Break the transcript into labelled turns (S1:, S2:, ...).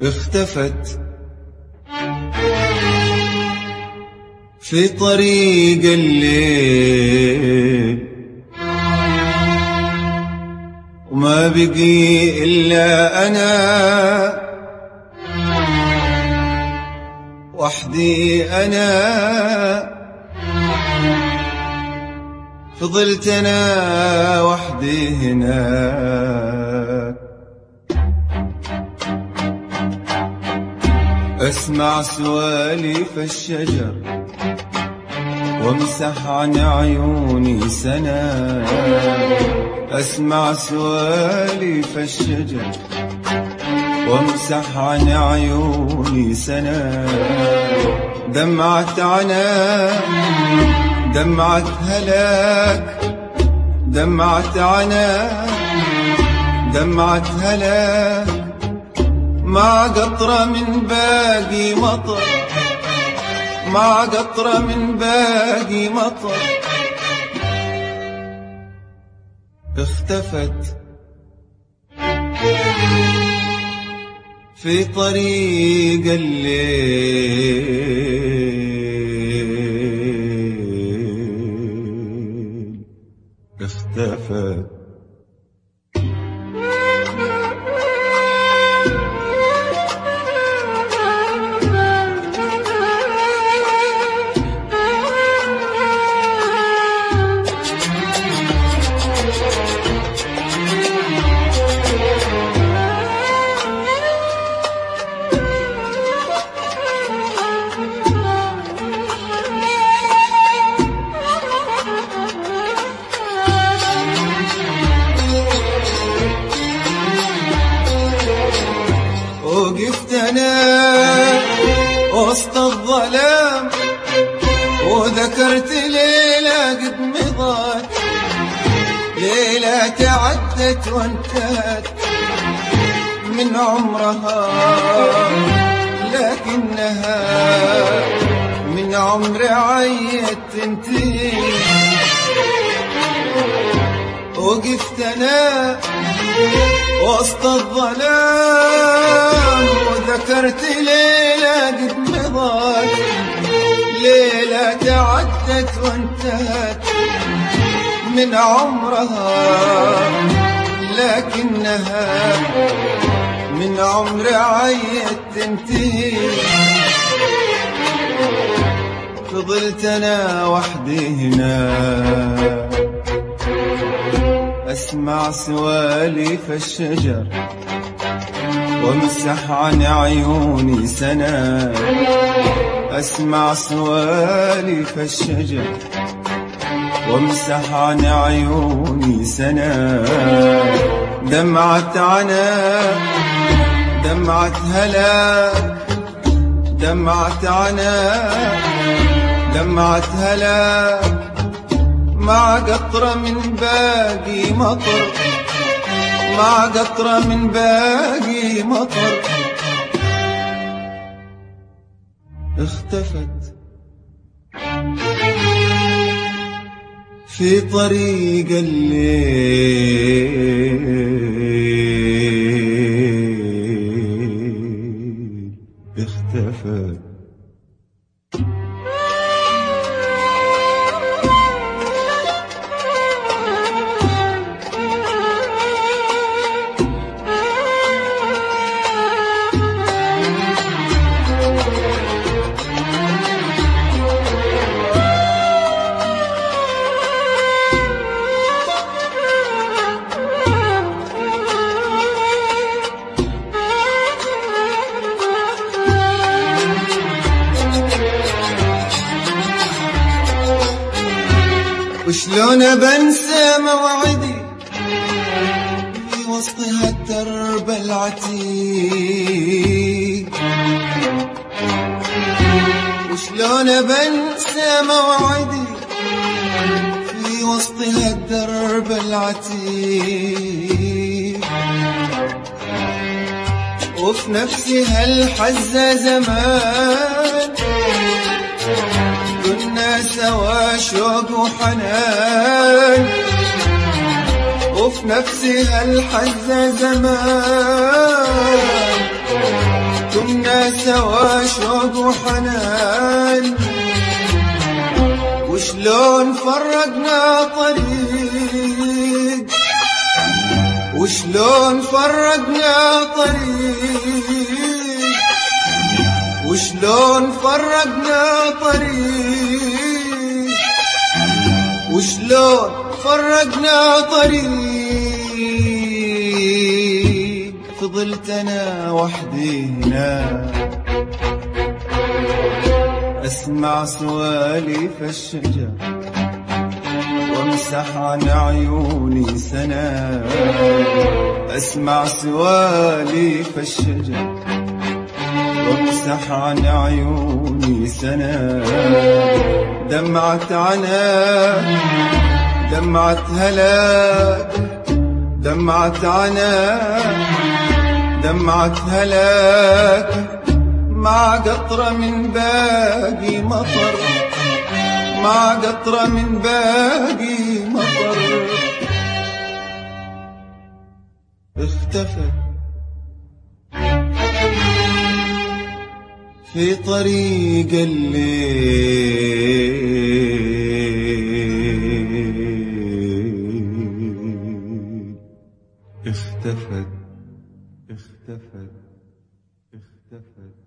S1: اختفت في طريق الليل، وما بقي إلا أنا وحدي. أنا فضلت أنا وحدي هناك، أسمع سواليف الشجر وامسح عن عيوني سنة. أسمع سواليف الشجر وامسح عن عيوني سنة. دمعة عناء، دمعة هلاك، دمعة عناء، دمعة هلاك، مع قطرة من باقي مطر، مع قطرة من باقي مطر. اختفت في طريق الليل، اختفت. وقفت أنا وسط الظلام وذكرت ليلة قد مضت، ليلة تعدت وانتهت من عمرها، لكنها من عمر عيت تنتهي. وقفت أنا وسط الظلام وذكرت ليلة قد مضت، ليلة تعدت وانتهت من عمرها، لكنها من عمر عيت تنتهي. فضلت أنا وحدي هنا، أسمع سواليف الشجر وامسح عن عيوني سنة. أسمع سواليف الشجر وامسح عن عيوني سنة. دمعة عناء، دمعة هلاك، دمعة عناء، دمعة هلاك، مع قطرة من باقي مطر، مع قطرة من باقي مطر. اختفت في طريق الليل، اختفت. وشلون بنسى موعدي في وسط هالدرب العتيق؟ وشلون بنسى موعدي في وسط هالدرب العتيق؟ وفي نفسي هالحزة زمان كنا سوا شوق وحنان، وفي نفسي هالحزة زمان فضلنا سوا شوق وحنان، وشلون فرقنا طريق، وشلون فرقنا طريق، وشلون فرقنا طريق، وشلون فرقنا طريق. فضلت انا وحدي هنا اسمع سواليف الشجر، وامسح عن عيوني سنة. اسمع سواليف الشجر، وامسح عن عيوني سنة. دمعة عناء، دمعة هلاك، دمعة عناء، دمعة هلاك، مع قطرة من باقي مطر، مع قطرة من باقي مطر. اختفت في طريق الليل. اختفت اختفت اختفت.